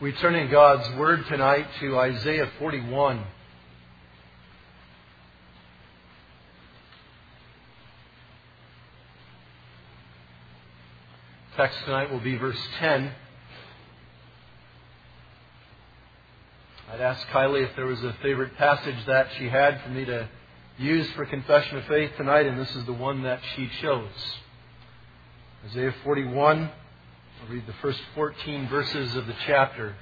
We turn in God's Word tonight to Isaiah 41. Text tonight will be verse 10. I'd asked Kylie if there was a favorite passage that she had for me to use for confession of faith tonight, and this is the one that she chose. Isaiah 41. I'll read the first 14 verses of the chapter.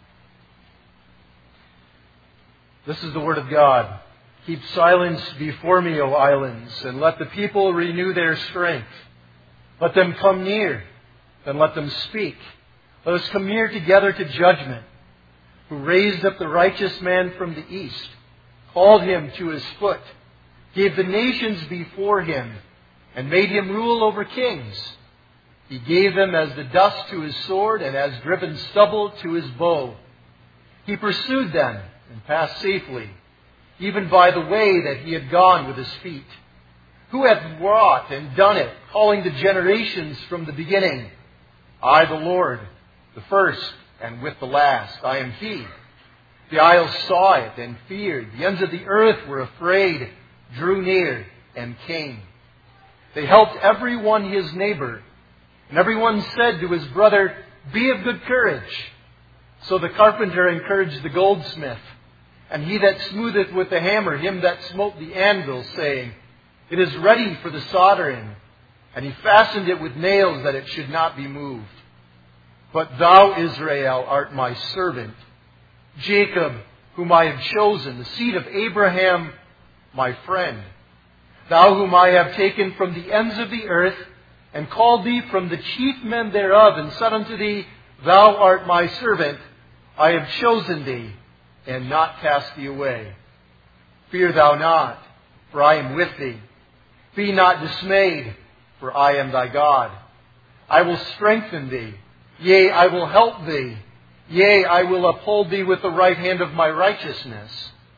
This is the Word of God. Keep silence before me, O islands, and let the people renew their strength. Let them come near, then let them speak. Let us come near together to judgment. Who raised up the righteous man from the east, called him to his foot, gave the nations before him, and made him rule over kings. He gave them as the dust to his sword, and as driven stubble to his bow. He pursued them and passed safely, even by the way that he had gone with his feet. Who hath wrought and done it, calling the generations from the beginning? I, the Lord, the first and with the last. I am He. The isles saw it and feared. The ends of the earth were afraid, drew near, and came. They helped every one his neighbor, and every one said to his brother, Be of good courage. So the carpenter encouraged the goldsmith, and he that smootheth with the hammer him that smote the anvil, saying, It is ready for the soldering. And he fastened it with nails that it should not be moved. But thou, Israel, art my servant, Jacob, whom I have chosen, the seed of Abraham, my friend. Thou whom I have taken from the ends of the earth, and called thee from the chief men thereof, and said unto thee, Thou art my servant, I have chosen thee, and not cast thee away. Fear thou not, for I am with thee. Be not dismayed, for I am thy God. I will strengthen thee. Yea, I will help thee. Yea, I will uphold thee with the right hand of my righteousness.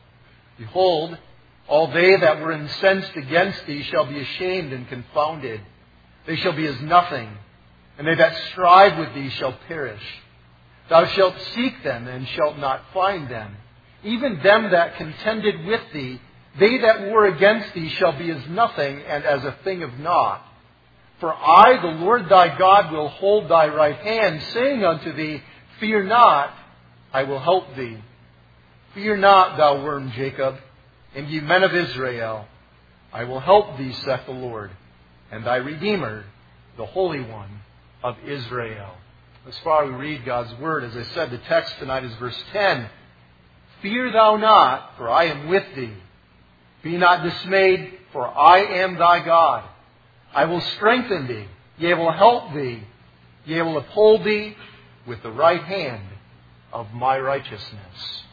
Behold, all they that were incensed against thee shall be ashamed and confounded. They shall be as nothing, and they that strive with thee shall perish. Thou shalt seek them, and shalt not find them. Even them that contended with thee, they that were against thee shall be as nothing, and as a thing of naught. For I, the Lord thy God, will hold thy right hand, saying unto thee, Fear not, I will help thee. Fear not, thou worm Jacob, and ye men of Israel. I will help thee, saith the Lord, and thy Redeemer, the Holy One of Israel. As far as we read God's Word, as I said, the text tonight is verse 10. Fear thou not, for I am with thee. Be not dismayed, for I am thy God. I will strengthen thee, yea, will help thee, yea, will uphold thee with the right hand of my righteousness.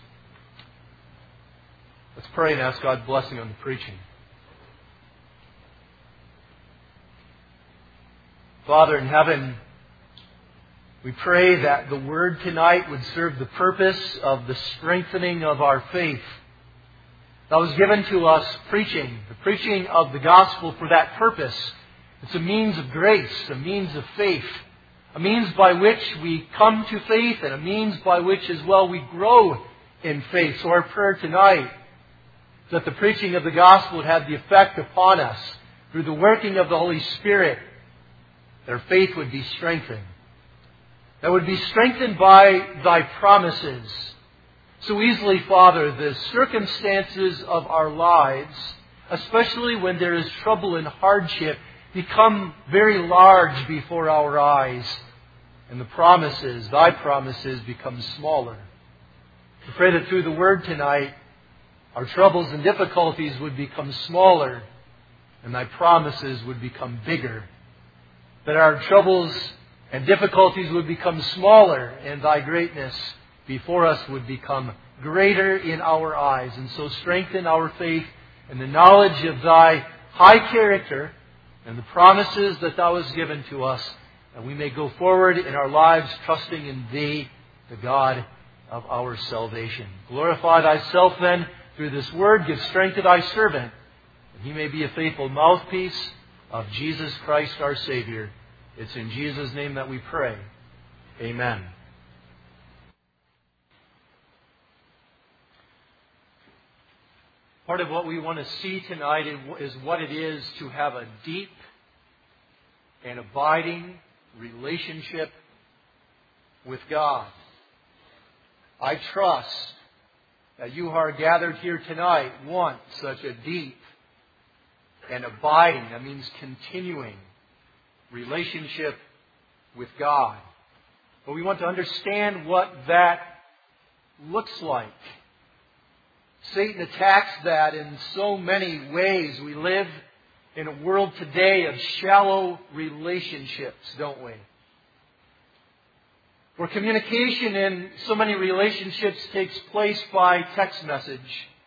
Let's pray and ask God's blessing on the preaching. Father in heaven, we pray that the Word tonight would serve the purpose of the strengthening of our faith. That was given to us preaching, the preaching of the gospel for that purpose. It's a means of grace, a means of faith, a means by which we come to faith, and a means by which as well we grow in faith. So our prayer tonight is that the preaching of the gospel would have the effect upon us through the working of the Holy Spirit, that our faith would be strengthened. That would be strengthened by thy promises. So easily, Father, the circumstances of our lives, especially when there is trouble and hardship, become very large before our eyes. And the promises, thy promises, become smaller. We pray that through the Word tonight, our troubles and difficulties would become smaller, and thy promises would become bigger. That our troubles and difficulties would become smaller, and thy greatness before us would become greater in our eyes. And so strengthen our faith in the knowledge of thy high character and the promises that thou hast given to us, that we may go forward in our lives trusting in thee, the God of our salvation. Glorify thyself then through this word. Give strength to thy servant, that he may be a faithful mouthpiece of Jesus Christ our Savior. It's in Jesus' name that we pray. Amen. Part of what we want to see tonight is what it is to have a deep and abiding relationship with God. I trust that you who are gathered here tonight want such a deep and abiding, that means continuing, relationship with God. But we want to understand what that looks like. Satan attacks that in so many ways. We live in a world today of shallow relationships, don't we? Where communication in so many relationships takes place by text message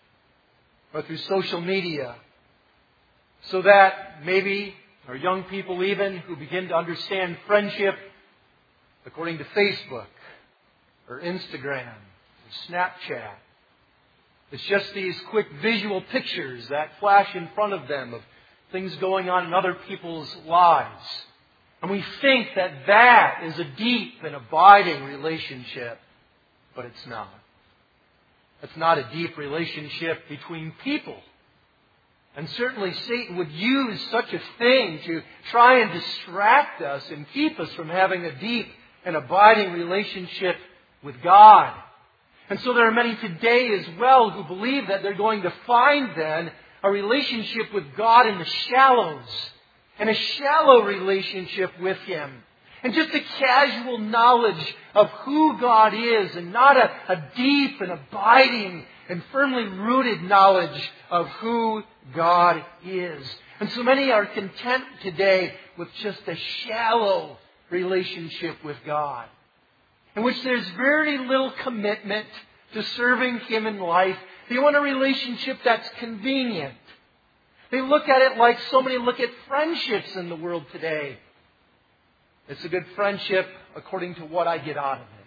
or through social media. So that maybe, or young people even, who begin to understand friendship according to Facebook or Instagram or Snapchat. It's just these quick visual pictures that flash in front of them of things going on in other people's lives. And we think that that is a deep and abiding relationship. But it's not. It's not a deep relationship between people. And certainly Satan would use such a thing to try and distract us and keep us from having a deep and abiding relationship with God. And so there are many today as well who believe that they're going to find then a relationship with God in the shallows. And a shallow relationship with Him. And just a casual knowledge of who God is and not a deep and abiding and firmly rooted knowledge of who God is. And so many are content today with just a shallow relationship with God, in which there's very little commitment to serving Him in life. They want a relationship that's convenient. They look at it like so many look at friendships in the world today. It's a good friendship according to what I get out of it.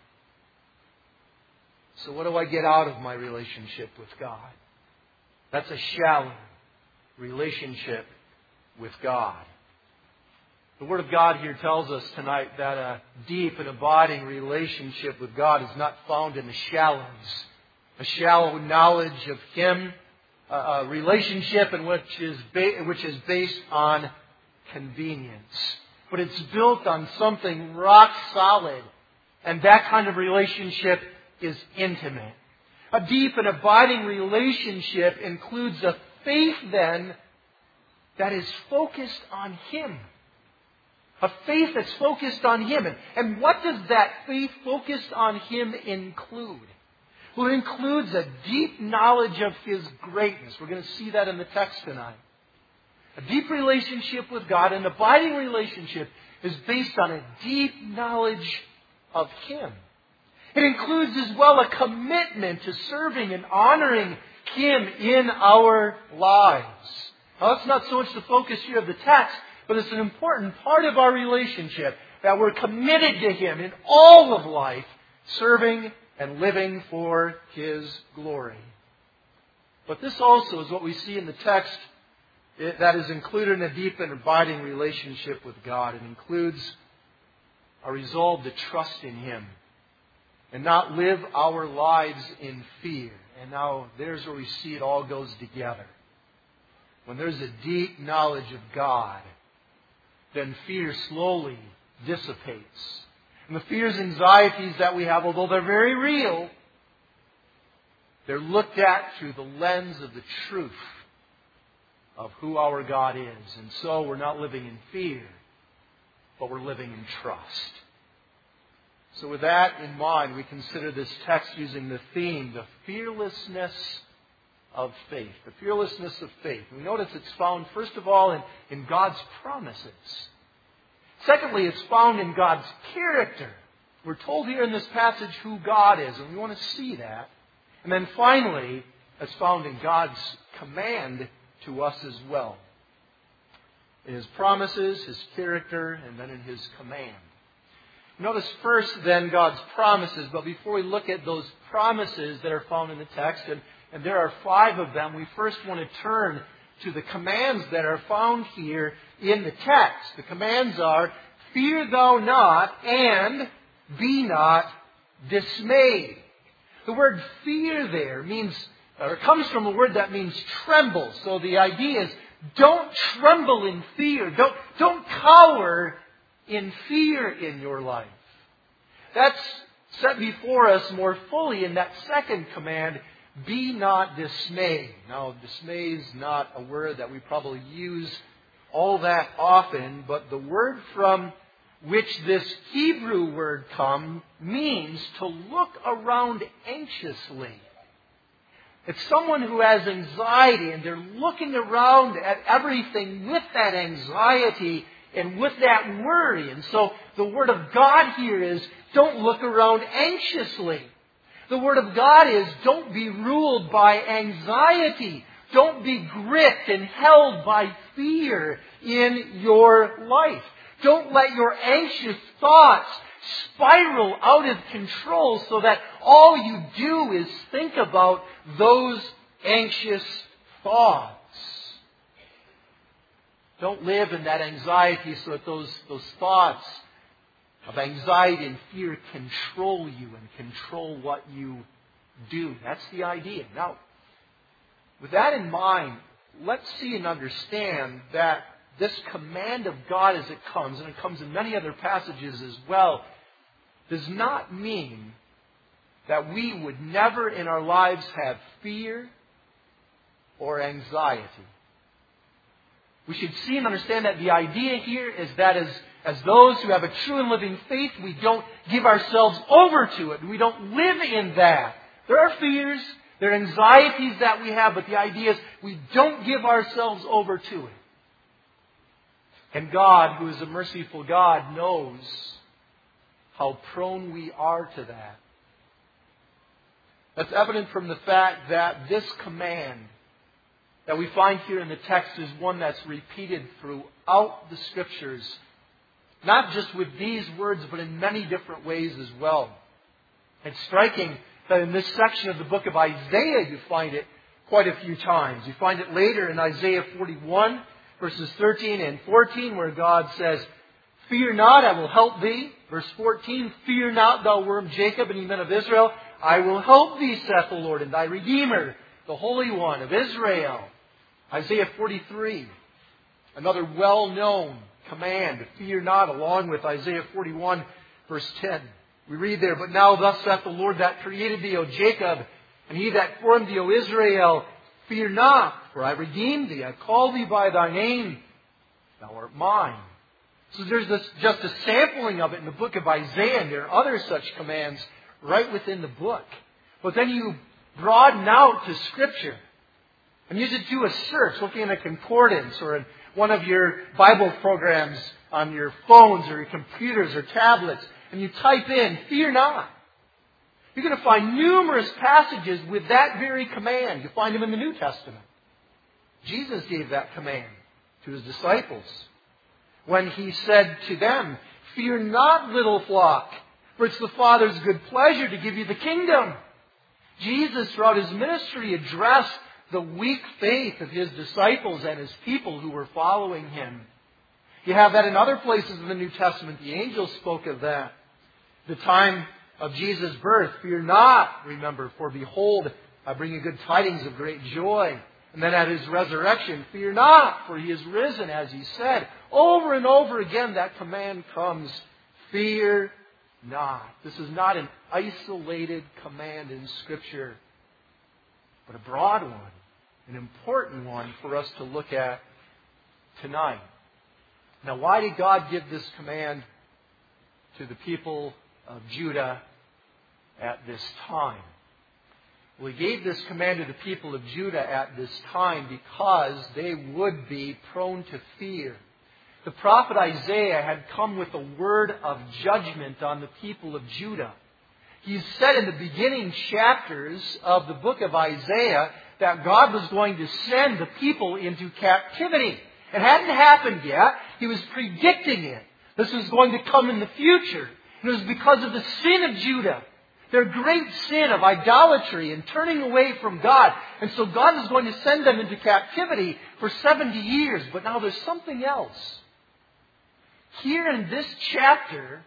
So what do I get out of my relationship with God? That's a shallow relationship with God. The Word of God here tells us tonight that a deep and abiding relationship with God is not found in the shallows. A shallow knowledge of Him, a relationship in which is based on convenience. But it's built on something rock solid. And that kind of relationship is intimate. A deep and abiding relationship includes a faith then that is focused on Him. A faith that's focused on Him. And what does that faith focused on Him include? Well, it includes a deep knowledge of His greatness. We're going to see that in the text tonight. A deep relationship with God, an abiding relationship, is based on a deep knowledge of Him. It includes as well a commitment to serving and honoring Him in our lives. Now, that's not so much the focus here of the text, but it's an important part of our relationship that we're committed to Him in all of life, serving and living for His glory. But this also is what we see in the text that is included in a deep and abiding relationship with God. It includes a resolve to trust in Him and not live our lives in fear. And now there's where we see it all goes together. When there's a deep knowledge of God, then fear slowly dissipates. And the fears and anxieties that we have, although they're very real, they're looked at through the lens of the truth of who our God is. And so we're not living in fear, but we're living in trust. So with that in mind, we consider this text using the theme, the fearlessness of faith. The fearlessness of faith. We notice it's found, first of all, in God's promises. Secondly, it's found in God's character. We're told here in this passage who God is, and we want to see that. And then finally, it's found in God's command to us as well. In His promises, His character, and then in His command. Notice first then God's promises, but before we look at those promises that are found in the text, and there are 5 of them, we first want to turn to the commands that are found here in the text. The commands are, fear thou not and be not dismayed. The word fear there means It comes from a word that means tremble. So the idea is don't tremble in fear. Don't cower in fear in your life. That's set before us more fully in that second command, be not dismayed. Now, dismay is not a word that we probably use all that often, but the word from which this Hebrew word comes means to look around anxiously. It's someone who has anxiety and they're looking around at everything with that anxiety and with that worry. And so the Word of God here is don't look around anxiously. The Word of God is don't be ruled by anxiety. Don't be gripped and held by fear in your life. Don't let your anxious thoughts spiral out of control so that all you do is think about those anxious thoughts. Don't live in that anxiety so that those thoughts of anxiety and fear control you and control what you do. That's the idea. Now, with that in mind, let's see and understand that this command of God as it comes, and it comes in many other passages as well, does not mean that we would never in our lives have fear or anxiety. We should see and understand that the idea here is that as those who have a true and living faith, we don't give ourselves over to it. We don't live in that. There are fears, there are anxieties that we have, but the idea is we don't give ourselves over to it. And God, who is a merciful God, knows how prone we are to that. That's evident from the fact that this command that we find here in the text is one that's repeated throughout the Scriptures. Not just with these words, but in many different ways as well. It's striking that in this section of the book of Isaiah you find it quite a few times. You find it later in Isaiah 41, verses 13 and 14, where God says, "Fear not, I will help thee." Verse 14, "Fear not, thou worm Jacob, and ye men of Israel. I will help thee, saith the Lord, and thy Redeemer, the Holy One of Israel." Isaiah 43, another well-known command, "Fear not," along with Isaiah 41, verse 10. We read there, "But now thus saith the Lord that created thee, O Jacob, and he that formed thee, O Israel, fear not, for I redeemed thee. I called thee by thy name. Thou art mine." So there's just a sampling of it in the book of Isaiah, and there are other such commands right within the book. But then you broaden out to Scripture and use it to a search, looking in a concordance or in one of your Bible programs on your phones or your computers or tablets, and you type in, "Fear not." You're going to find numerous passages with that very command. You find them in the New Testament. Jesus gave that command to His disciples when He said to them, "Fear not, little flock, for it's the Father's good pleasure to give you the kingdom." Jesus, throughout His ministry, addressed the weak faith of His disciples and His people who were following Him. You have that in other places in the New Testament. The angels spoke of that. The time of Jesus' birth, "Fear not, remember, for behold, I bring you good tidings of great joy." And then at His resurrection, "Fear not, for He is risen," as He said. Over and over again, that command comes, "Fear not." This is not an isolated command in Scripture, but a broad one, an important one for us to look at tonight. Now, why did God give this command to the people of Judah at this time? Well, He gave this command to the people of Judah at this time because they would be prone to fear. The prophet Isaiah had come with a word of judgment on the people of Judah. He said in the beginning chapters of the book of Isaiah that God was going to send the people into captivity. It hadn't happened yet. He was predicting it. This was going to come in the future. And it was because of the sin of Judah. Their great sin of idolatry and turning away from God. And so God is going to send them into captivity for 70 years. But now there's something else. Here in this chapter,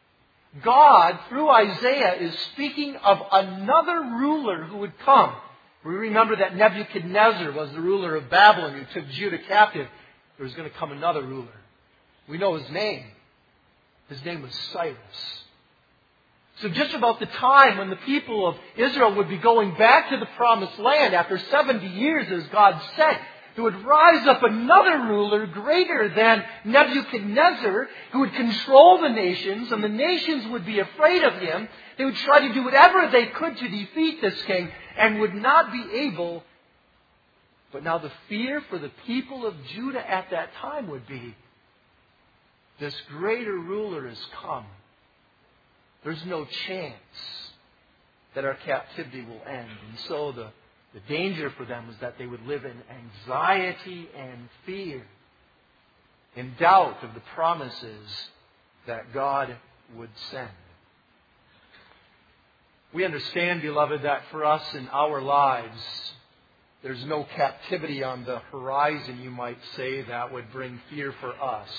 God, through Isaiah, is speaking of another ruler who would come. We remember that Nebuchadnezzar was the ruler of Babylon who took Judah captive. There was going to come another ruler. We know his name. His name was Cyrus. So just about the time when the people of Israel would be going back to the promised land after 70 years, as God said, there would rise up another ruler greater than Nebuchadnezzar who would control the nations, and the nations would be afraid of him. They would try to do whatever they could to defeat this king and would not be able. But now the fear for the people of Judah at that time would be, this greater ruler has come. There's no chance that our captivity will end. And so the danger for them was that they would live in anxiety and fear, in doubt of the promises that God would send. We understand, beloved, that for us in our lives, there's no captivity on the horizon, you might say, that would bring fear for us.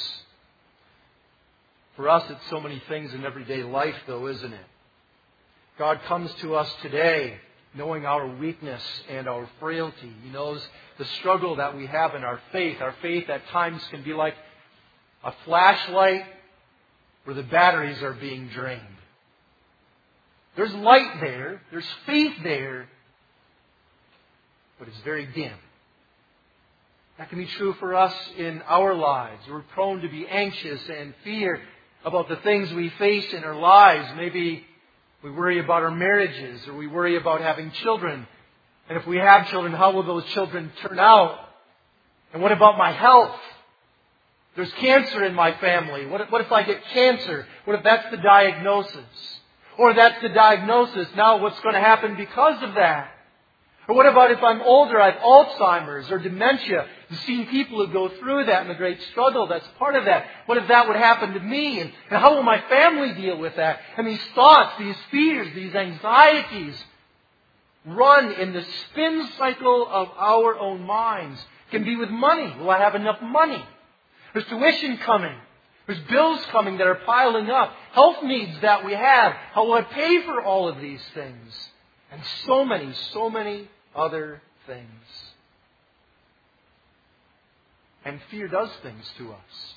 For us, it's so many things in everyday life, though, isn't it? God comes to us today knowing our weakness and our frailty. He knows the struggle that we have in our faith. Our faith at times can be like a flashlight where the batteries are being drained. There's light there, there's faith there, but it's very dim. That can be true for us in our lives. We're prone to be anxious and fear about the things we face in our lives. Maybe we worry about our marriages, or we worry about having children. And if we have children, how will those children turn out? And what about my health? There's cancer in my family. What if I get cancer? What if that's the diagnosis? Or that's the diagnosis. Now what's going to happen because of that? Or what about if I'm older, I have Alzheimer's or dementia? You've seen people who go through that and the great struggle that's part of that. What if that would happen to me? And how will my family deal with that? And these thoughts, these fears, these anxieties run in the spin cycle of our own minds. It can be with money. Will I have enough money? There's tuition coming. There's bills coming that are piling up. Health needs that we have. How will I pay for all of these things? And so many other things. And fear does things to us.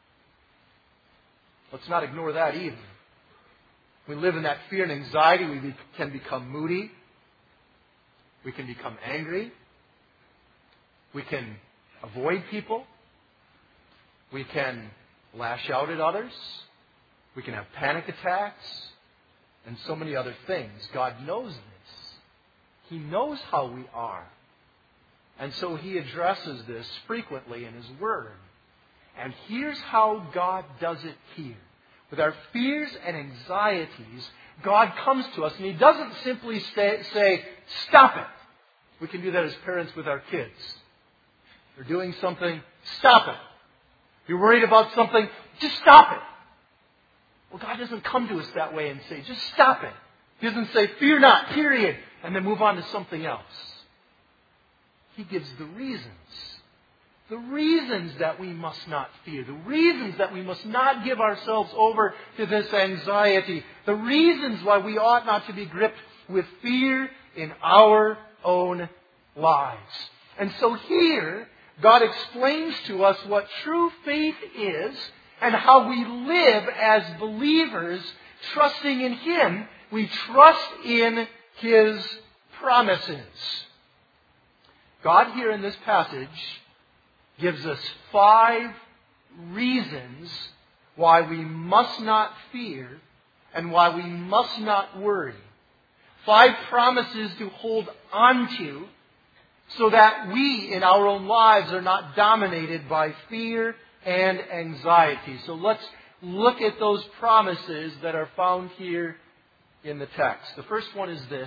Let's not ignore that either. We live in that fear and anxiety. We can become moody. We can become angry. We can avoid people. We can lash out at others. We can have panic attacks. And so many other things. God knows this. He knows how we are. And so He addresses this frequently in His Word. And here's how God does it here. With our fears and anxieties, God comes to us and He doesn't simply say, stop it. We can do that as parents with our kids. They're doing something, stop it. You're worried about something, just stop it. Well, God doesn't come to us that way and say, just stop it. He doesn't say, fear not, period, and then move on to something else. He gives the reasons. The reasons that we must not fear. The reasons that we must not give ourselves over to this anxiety. The reasons why we ought not to be gripped with fear in our own lives. And so here, God explains to us what true faith is and how we live as believers trusting in Him. We trust in His promises. God here in this passage gives us 5 reasons why we must not fear and why we must not worry. 5 promises to hold on to so that we in our own lives are not dominated by fear and anxiety. So let's look at those promises that are found here in the text. The first one is this: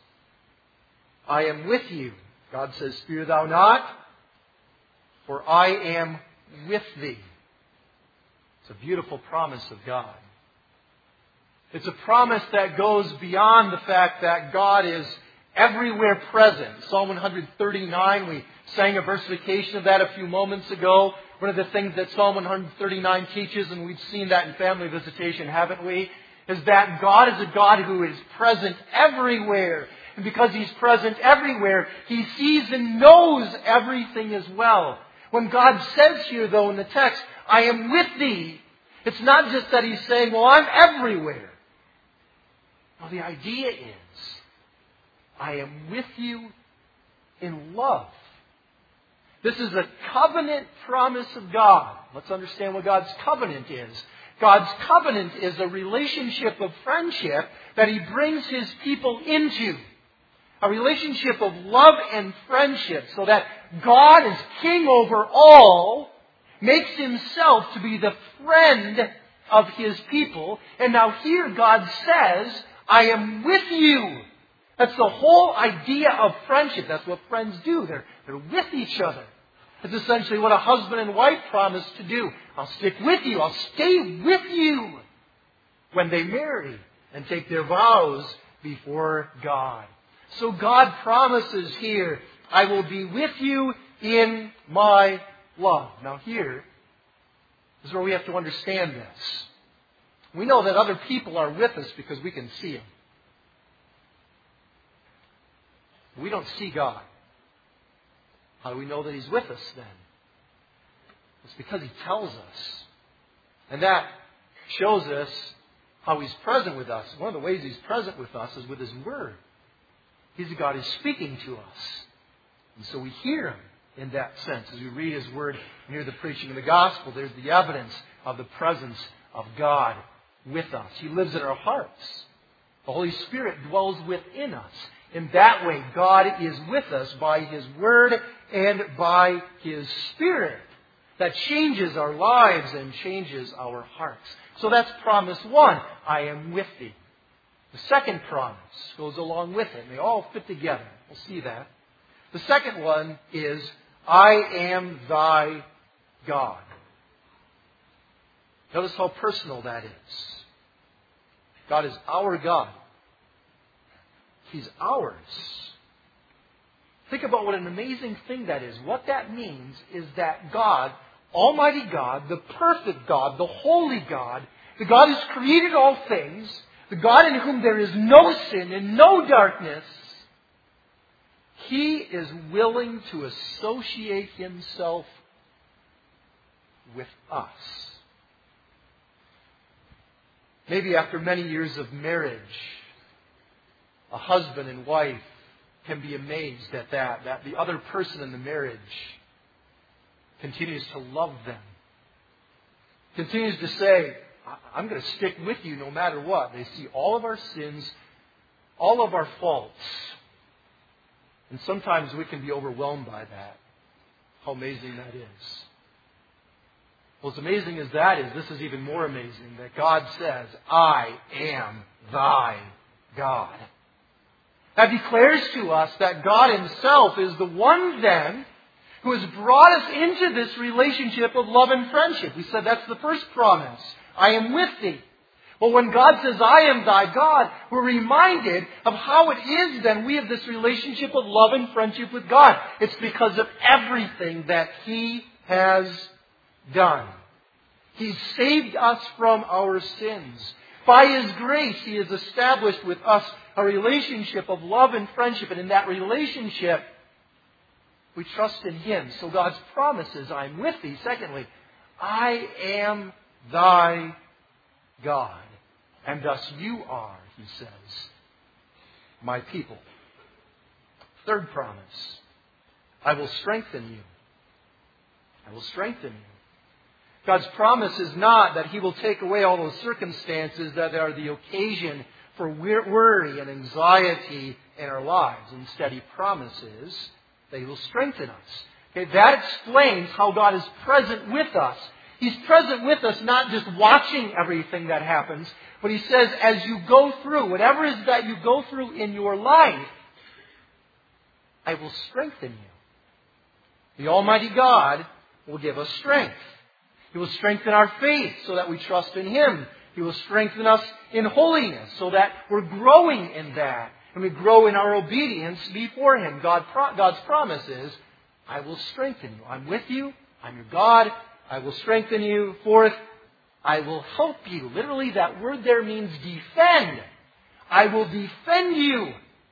I am with you. God says, fear thou not, for I am with thee. It's a beautiful promise of God. It's a promise that goes beyond the fact that God is everywhere present. Psalm 139, we sang a versification of that a few moments ago. One of the things that Psalm 139 teaches, and we've seen that in family visitation, haven't we? Is that God is a God who is present everywhere. And because He's present everywhere, He sees and knows everything as well. When God says here, though, in the text, I am with thee, it's not just that He's saying, well, I'm everywhere. No, the idea is, I am with you in love. This is a covenant promise of God. Let's understand what God's covenant is. God's covenant is a relationship of friendship that He brings His people into. A relationship of love and friendship so that God, as King over all, makes Himself to be the friend of His people. And now here God says, I am with you. That's the whole idea of friendship. That's what friends do. They're with each other. It's essentially what a husband and wife promise to do. I'll stick with you. I'll stay with you when they marry and take their vows before God. So God promises here, I will be with you in my love. Now here is where we have to understand this. We know that other people are with us because we can see them. We don't see God. How do we know that He's with us then? It's because He tells us. And that shows us how He's present with us. One of the ways He's present with us is with His Word. He's a God who's speaking to us. And so we hear Him in that sense. As we read His Word near the preaching of the gospel, there's the evidence of the presence of God with us. He lives in our hearts. The Holy Spirit dwells within us. In that way, God is with us by His Word and by His Spirit. That changes our lives and changes our hearts. So that's promise one. I am with thee. The second promise goes along with it. They all fit together. We'll see that. The second one is, I am thy God. Notice how personal that is. God is our God. He's ours. Think about what an amazing thing that is. What that means is that God, Almighty God, the perfect God, the holy God, the God who's created all things, the God in whom there is no sin and no darkness, He is willing to associate Himself with us. Maybe after many years of marriage, a husband and wife can be amazed at that the other person in the marriage continues to love them. Continues to say, I'm going to stick with you no matter what. They see all of our sins, all of our faults. And sometimes we can be overwhelmed by that. How amazing that is. Well, as amazing as that is, this is even more amazing that God says, I am thy God. That declares to us that God Himself is the one then who has brought us into this relationship of love and friendship. We said that's the first promise. I am with thee. Well, when God says, I am thy God, we're reminded of how it is then we have this relationship of love and friendship with God. It's because of everything that He has done. He's saved us from our sins. By His grace, He has established with us a relationship of love and friendship. And in that relationship, we trust in Him. So God's promise is, I am with thee. Secondly, I am thy God. And thus you are, He says, my people. Third promise, I will strengthen you. I will strengthen you. God's promise is not that He will take away all those circumstances that are the occasion for worry and anxiety in our lives. Instead, He promises that He will strengthen us. Okay, that explains how God is present with us. He's present with us not just watching everything that happens, but He says as you go through, whatever it is that you go through in your life, I will strengthen you. The Almighty God will give us strength. He will strengthen our faith so that we trust in Him. He will strengthen us in holiness so that we're growing in that. And we grow in our obedience before Him. God's promise is, I will strengthen you. I'm with you. I'm your God. I will strengthen you. Fourth, I will help you. Literally, that word there means defend. I will defend you.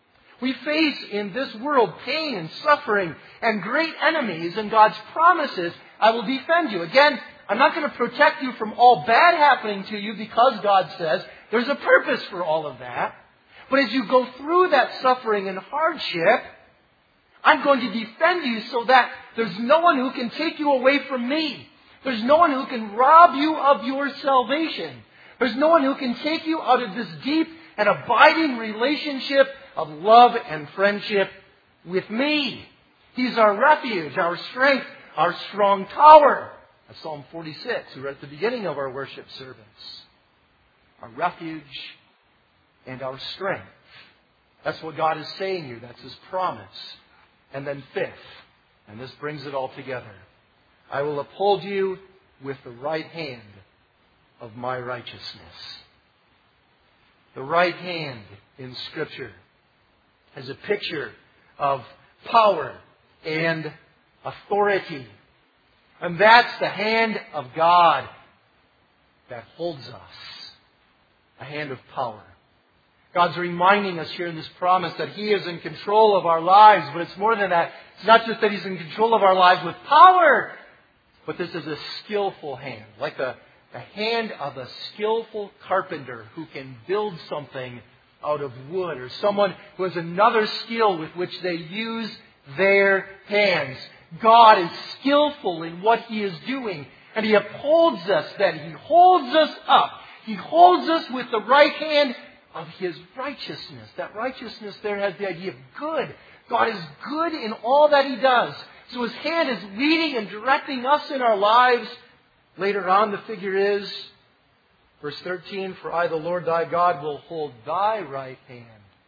We face in this world pain and suffering and great enemies, and God's promises, I will defend you. Again, I'm not going to protect you from all bad happening to you because God says there's a purpose for all of that. But as you go through that suffering and hardship, I'm going to defend you so that there's no one who can take you away from me. There's no one who can rob you of your salvation. There's no one who can take you out of this deep and abiding relationship of love and friendship with me. He's our refuge, our strength, our strong tower. That's Psalm 46, we read at the beginning of our worship service. Our refuge and our strength. That's what God is saying here. That's His promise. And then fifth, and this brings it all together, I will uphold you with the right hand of my righteousness. The right hand in Scripture is a picture of power and authority. And that's the hand of God that holds us. A hand of power. God's reminding us here in this promise that He is in control of our lives. But it's more than that. It's not just that He's in control of our lives with power, but this is a skillful hand. Like the hand of a skillful carpenter who can build something out of wood. Or someone who has another skill with which they use their hands. God is skillful in what He is doing. And He upholds us then. He holds us up. He holds us with the right hand of His righteousness. That righteousness there has the idea of good. God is good in all that He does. So His hand is leading and directing us in our lives. Later on the figure is, verse 13, for I, the Lord thy God, will hold thy right hand.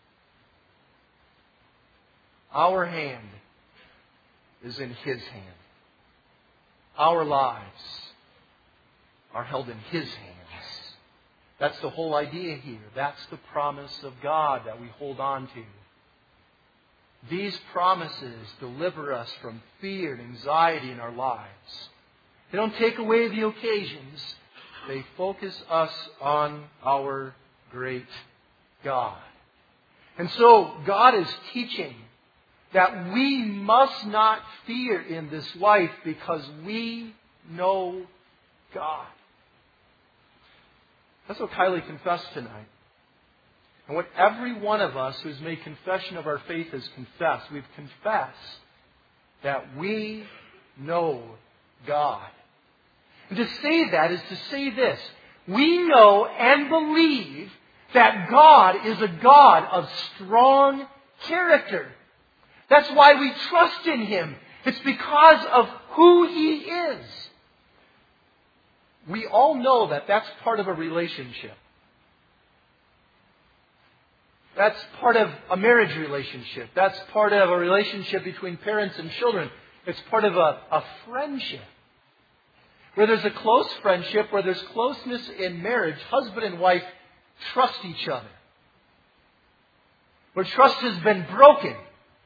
Our hand is in His hand. Our lives are held in His hands. That's the whole idea here. That's the promise of God that we hold on to. These promises deliver us from fear and anxiety in our lives. They don't take away the occasions. They focus us on our great God. And so God is teaching that we must not fear in this life because we know God. That's what Kylie confessed tonight. And what every one of us who's made confession of our faith has confessed. We've confessed that we know God. And to say that is to say this. We know and believe that God is a God of strong character. That's why we trust in Him. It's because of who He is. We all know that that's part of a relationship. That's part of a marriage relationship. That's part of a relationship between parents and children. It's part of a friendship. Where there's a close friendship, where there's closeness in marriage, husband and wife trust each other. Where trust has been broken.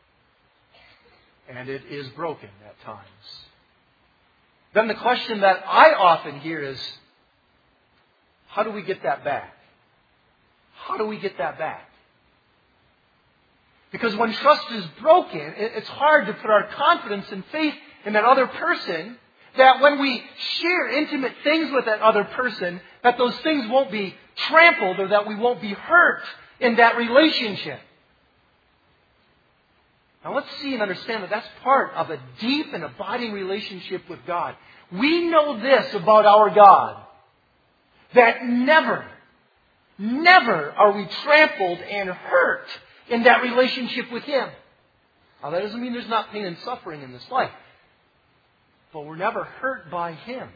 And it is broken at times. Then the question that I often hear is, how do we get that back? How do we get that back? Because when trust is broken, it's hard to put our confidence and faith in that other person, that when we share intimate things with that other person, that those things won't be trampled or that we won't be hurt in that relationship. Now let's see and understand that that's part of a deep and abiding relationship with God. We know this about our God, that never are we trampled and hurt in that relationship with Him. Now that doesn't mean there's not pain and suffering in this life, but we're never hurt by Him.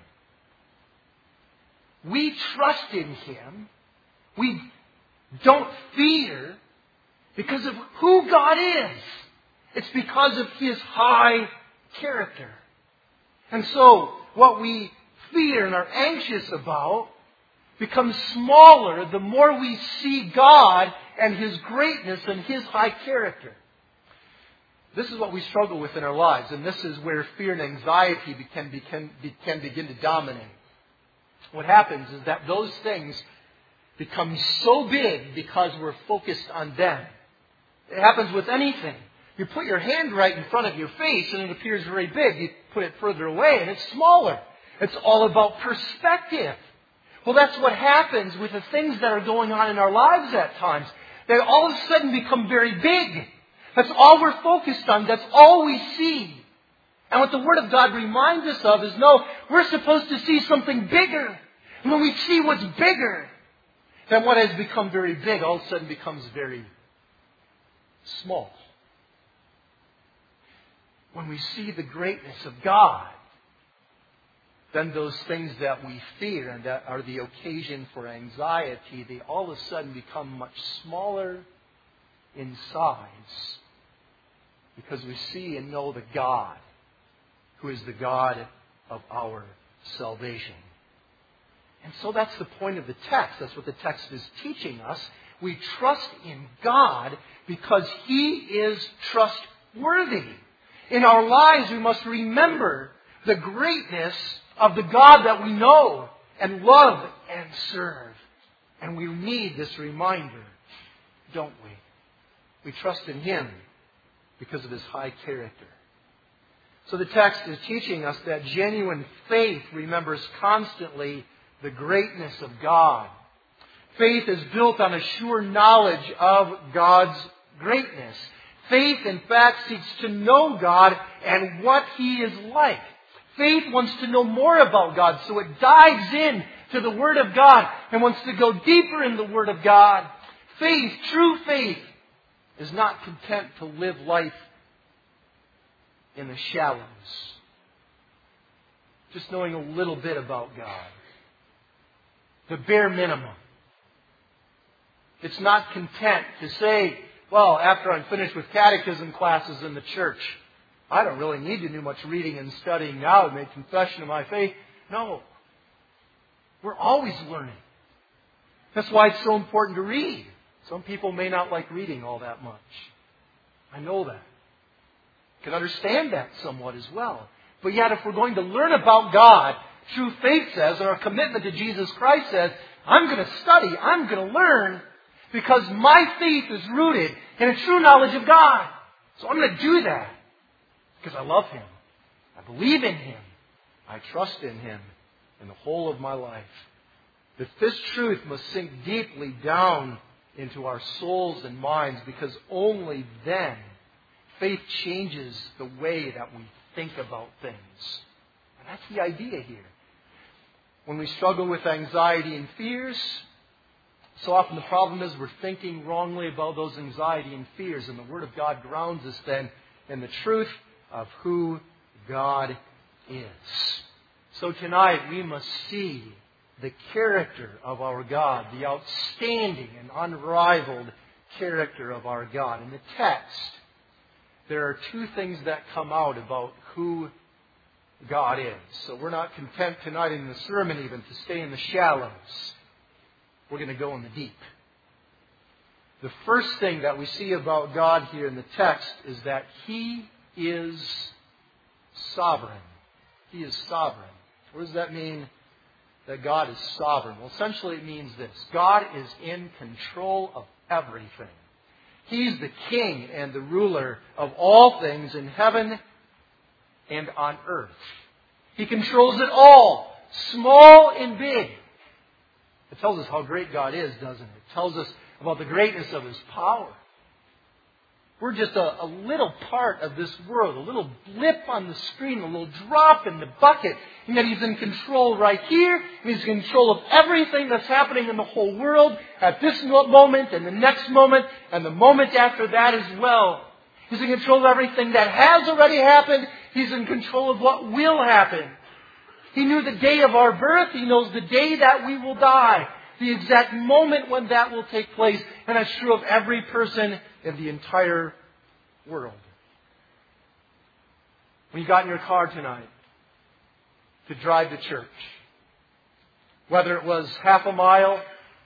We trust in Him. We don't fear because of who God is. It's because of His high character. And so, what we fear and are anxious about becomes smaller the more we see God and His greatness and His high character. This is what we struggle with in our lives, and this is where fear and anxiety can begin to dominate. What happens is that those things become so big because we're focused on them. It happens with anything. You put your hand right in front of your face and it appears very big. You put it further away and it's smaller. It's all about perspective. Well, that's what happens with the things that are going on in our lives at times. They all of a sudden become very big. That's all we're focused on. That's all we see. And what the Word of God reminds us of is, no, we're supposed to see something bigger. And when we see what's bigger, then what has become very big all of a sudden becomes very small. When we see the greatness of God, then those things that we fear and that are the occasion for anxiety, they all of a sudden become much smaller in size. Because we see and know the God who is the God of our salvation. And so that's the point of the text. That's what the text is teaching us. We trust in God because He is trustworthy. In our lives, we must remember the greatness of the God that we know and love and serve. And we need this reminder, don't we? We trust in Him because of His high character. So the text is teaching us that genuine faith remembers constantly the greatness of God. Faith is built on a sure knowledge of God's greatness. Faith, in fact, seeks to know God and what He is like. Faith wants to know more about God, so it dives in to the Word of God and wants to go deeper in the Word of God. Faith, true faith, is not content to live life in the shallows. Just knowing a little bit about God. The bare minimum. It's not content to say, well, after I'm finished with catechism classes in the church, I don't really need to do much reading and studying now to make confession of my faith. No. We're always learning. That's why it's so important to read. Some people may not like reading all that much. I know that. I can understand that somewhat as well. But yet, if we're going to learn about God, true faith says, and our commitment to Jesus Christ says, I'm going to study, I'm going to learn, because my faith is rooted in a true knowledge of God. So I'm going to do that because I love Him. I believe in Him. I trust in Him in the whole of my life. But this truth must sink deeply down into our souls and minds, because only then faith changes the way that we think about things. And that's the idea here. When we struggle with anxiety and fears, so often the problem is we're thinking wrongly about those anxiety and fears. And the Word of God grounds us then in the truth of who God is. So tonight we must see the character of our God, the outstanding and unrivaled character of our God. In the text, there are two things that come out about who God is. So we're not content tonight in the sermon even to stay in the shallows. We're going to go in the deep. The first thing that we see about God here in the text is that He is sovereign. He is sovereign. What does that mean, that God is sovereign? Well, essentially it means this. God is in control of everything. He's the king and the ruler of all things in heaven and on earth. He controls it all, small and big. It tells us how great God is, doesn't it? It tells us about the greatness of His power. We're just a little part of this world, a little blip on the screen, a little drop in the bucket. And yet He's in control right here. And He's in control of everything that's happening in the whole world at this moment and the next moment and the moment after that as well. He's in control of everything that has already happened. He's in control of what will happen. He knew the day of our birth. He knows the day that we will die. The exact moment when that will take place. And that's true of every person in the entire world. When you got in your car tonight to drive to church, whether it was half a mile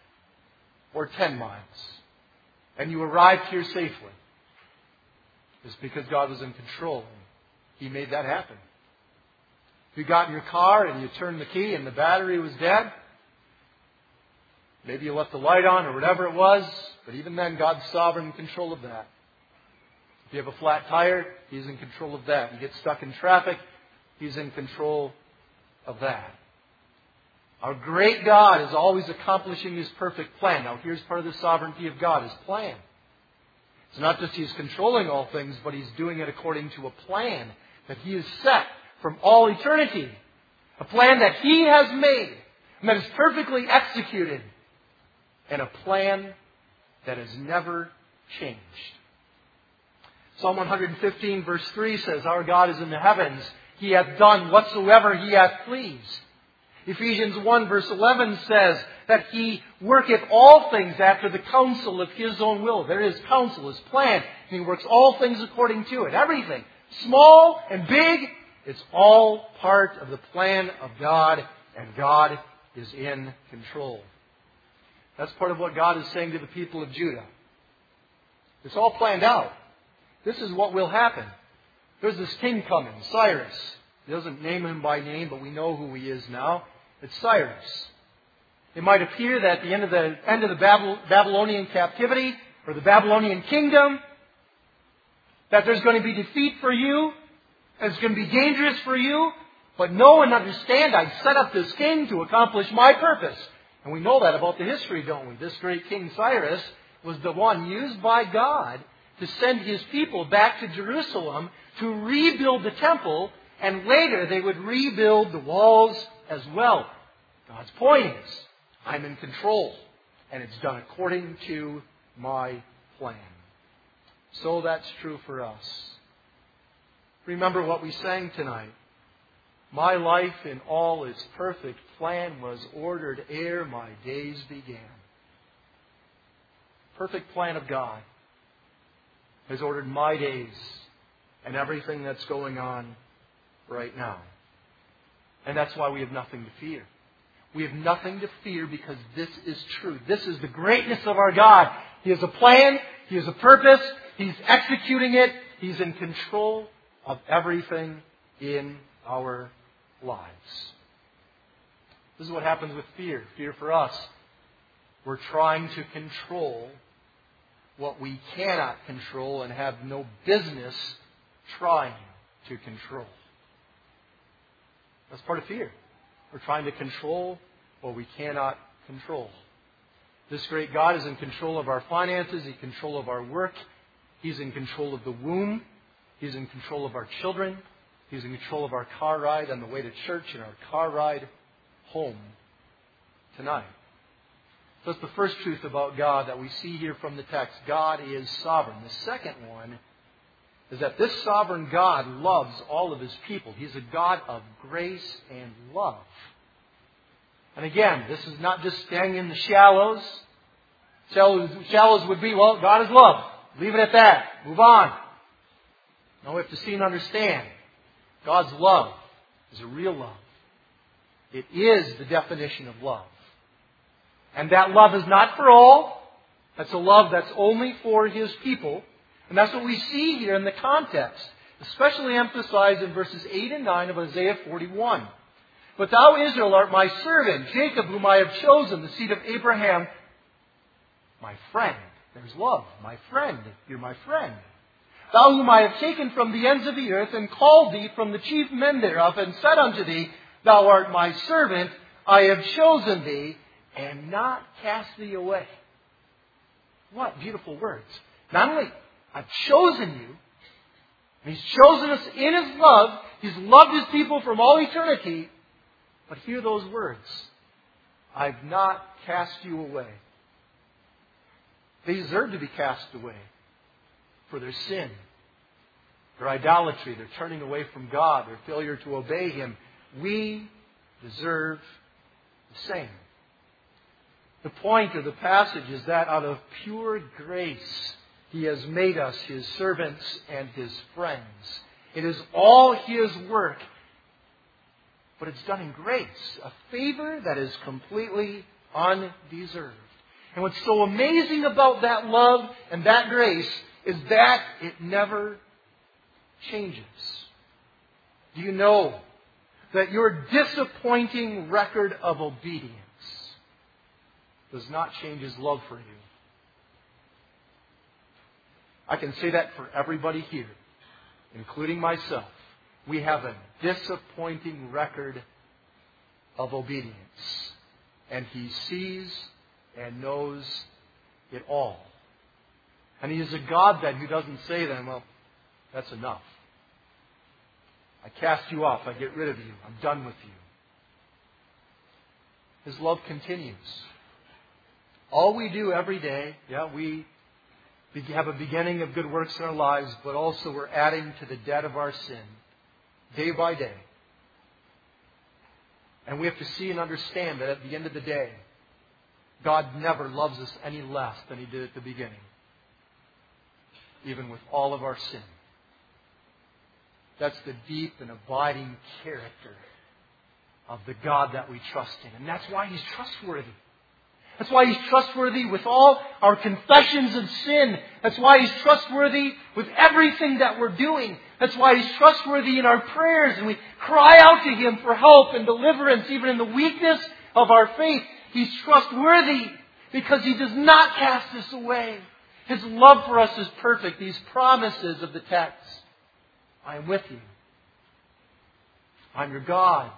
or 10 miles, and you arrived here safely, it's because God was in control. He made that happen. If you got in your car and you turned the key and the battery was dead, maybe you left the light on or whatever it was, but even then God's sovereign in control of that. If you have a flat tire, He's in control of that. You get stuck in traffic, He's in control of that. Our great God is always accomplishing His perfect plan. Now here's part of the sovereignty of God, His plan. It's not just He's controlling all things, but He's doing it according to a plan that He has set from all eternity. A plan that He has made and that is perfectly executed. And a plan that has never changed. Psalm 115 verse 3 says, Our God is in the heavens. He hath done whatsoever He hath pleased. Ephesians 1 verse 11 says that He worketh all things after the counsel of His own will. There is counsel, His plan. And He works all things according to it. Everything, small and big, it's all part of the plan of God. And God is in control. That's part of what God is saying to the people of Judah. It's all planned out. This is what will happen. There's this king coming, Cyrus. He doesn't name him by name, but we know who he is now. It's Cyrus. It might appear that at the end of the Babylonian captivity, or the Babylonian kingdom, that there's going to be defeat for you, and it's going to be dangerous for you, but know and understand I set up this king to accomplish my purpose. And we know that about the history, don't we? This great King Cyrus was the one used by God to send His people back to Jerusalem to rebuild the temple, and later they would rebuild the walls as well. God's point is, I'm in control, and it's done according to my plan. So that's true for us. Remember what we sang tonight. My life in all its perfect plan was ordered ere my days began. Perfect plan of God has ordered my days and everything that's going on right now. And that's why we have nothing to fear. We have nothing to fear because this is true. This is the greatness of our God. He has a plan. He has a purpose. He's executing it. He's in control of everything in our lives. This is what happens with fear. Fear for us. We're trying to control what we cannot control and have no business trying to control. That's part of fear. We're trying to control what we cannot control. This great God is in control of our finances. He's in control of our work. He's in control of the womb. He's in control of our children. He's in control of our car ride on the way to church and our car ride home tonight. That's the first truth about God that we see here from the text. God is sovereign. The second one is that this sovereign God loves all of His people. He's a God of grace and love. And again, this is not just staying in the shallows. Shallows would be, well, God is love. Leave it at that. Move on. No, we have to see and understand. God's love is a real love. It is the definition of love. And that love is not for all. That's a love that's only for His people. And that's what we see here in the context, especially emphasized in verses 8 and 9 of Isaiah 41. But thou, Israel, art my servant, Jacob, whom I have chosen, the seed of Abraham, my friend. There's love. My friend. You're my friend. Thou whom I have taken from the ends of the earth, and called thee from the chief men thereof, and said unto thee, Thou art my servant, I have chosen thee, and not cast thee away. What beautiful words. Not only I've chosen you, and He's chosen us in His love, He's loved His people from all eternity, but hear those words. I've not cast you away. They deserve to be cast away for their sin, their idolatry, their turning away from God, their failure to obey Him. We deserve the same. The point of the passage is that out of pure grace, He has made us His servants and His friends. It is all His work, but it's done in grace, a favor that is completely undeserved. And what's so amazing about that love and that grace is that it never changes. Do you know that your disappointing record of obedience does not change His love for you? I can say that for everybody here, including myself. We have a disappointing record of obedience. And He sees and knows it all. And He is a God then who doesn't say then, well, that's enough. I cast you off. I get rid of you. I'm done with you. His love continues. All we do every day, we have a beginning of good works in our lives, but also we're adding to the debt of our sin day by day. And we have to see and understand that at the end of the day, God never loves us any less than He did at the beginning, even with all of our sin. That's the deep and abiding character of the God that we trust in. And that's why He's trustworthy. That's why He's trustworthy with all our confessions of sin. That's why He's trustworthy with everything that we're doing. That's why He's trustworthy in our prayers. And we cry out to Him for help and deliverance, even in the weakness of our faith. He's trustworthy because He does not cast us away. His love for us is perfect. These promises of the text. I am with you. I'm your God.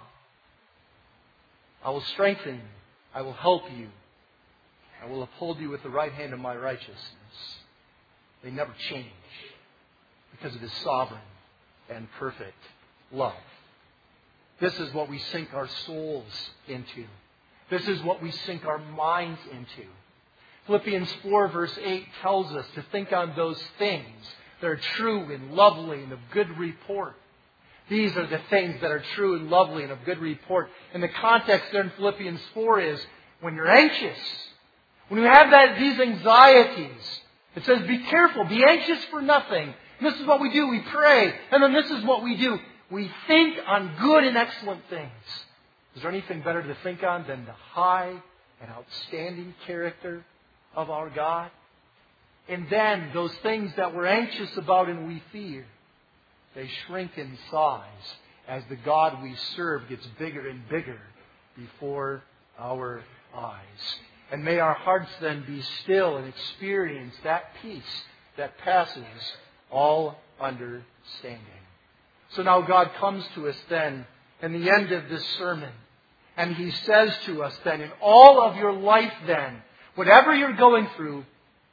I will strengthen you. I will help you. I will uphold you with the right hand of my righteousness. They never change because of His sovereign and perfect love. This is what we sink our souls into. This is what we sink our minds into. Philippians 4 verse 8 tells us to think on those things that are true and lovely and of good report. These are the things that are true and lovely and of good report. And the context there in Philippians 4 is when you're anxious, when you have these anxieties, it says be careful, be anxious for nothing. And this is what we do, we pray. And then this is what we do. We think on good and excellent things. Is there anything better to think on than the high and outstanding character of our God? And then those things that we're anxious about and we fear, they shrink in size as the God we serve gets bigger and bigger before our eyes. And may our hearts then be still and experience that peace that passes all understanding. So now God comes to us then in the end of this sermon. And He says to us then, in all of your life then, whatever you're going through,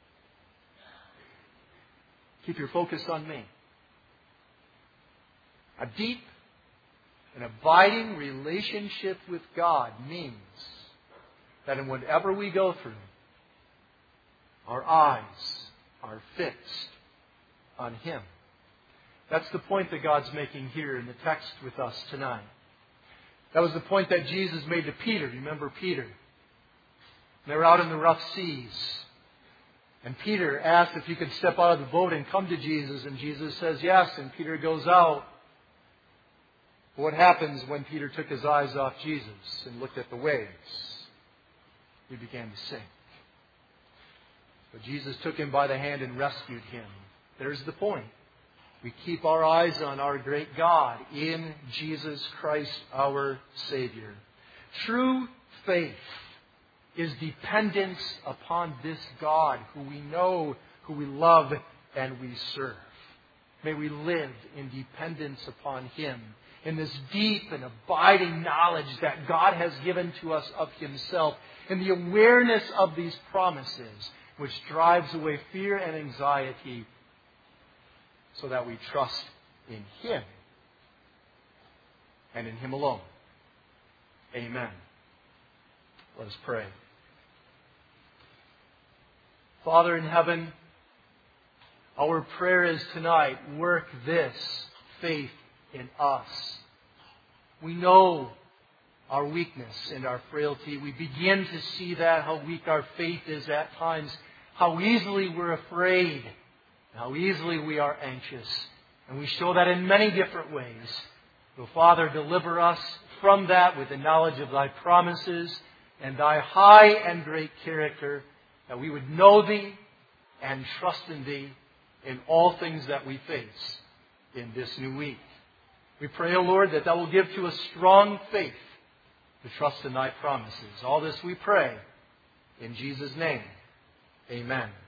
keep your focus on me. A deep and abiding relationship with God means that in whatever we go through, our eyes are fixed on Him. That's the point that God's making here in the text with us tonight. That was the point that Jesus made to Peter. Remember Peter? They were out in the rough seas. And Peter asked if he could step out of the boat and come to Jesus. And Jesus says yes. And Peter goes out. But what happens when Peter took his eyes off Jesus and looked at the waves? He began to sink. But Jesus took him by the hand and rescued him. There's the point. We keep our eyes on our great God in Jesus Christ our Savior. True faith is dependence upon this God who we know, who we love, and we serve. May we live in dependence upon Him, in this deep and abiding knowledge that God has given to us of Himself, in the awareness of these promises, which drives away fear and anxiety, so that we trust in Him and in Him alone. Amen. Let us pray. Father in heaven, our prayer is tonight, work this faith in us. We know our weakness and our frailty. We begin to see that, how weak our faith is at times, how easily we're afraid, how easily we are anxious. And we show that in many different ways. So, Father, deliver us from that with the knowledge of Thy promises and Thy high and great character, that we would know Thee and trust in Thee in all things that we face in this new week. We pray, O Lord, that Thou will give to us strong faith to trust in Thy promises. All this we pray in Jesus' name. Amen.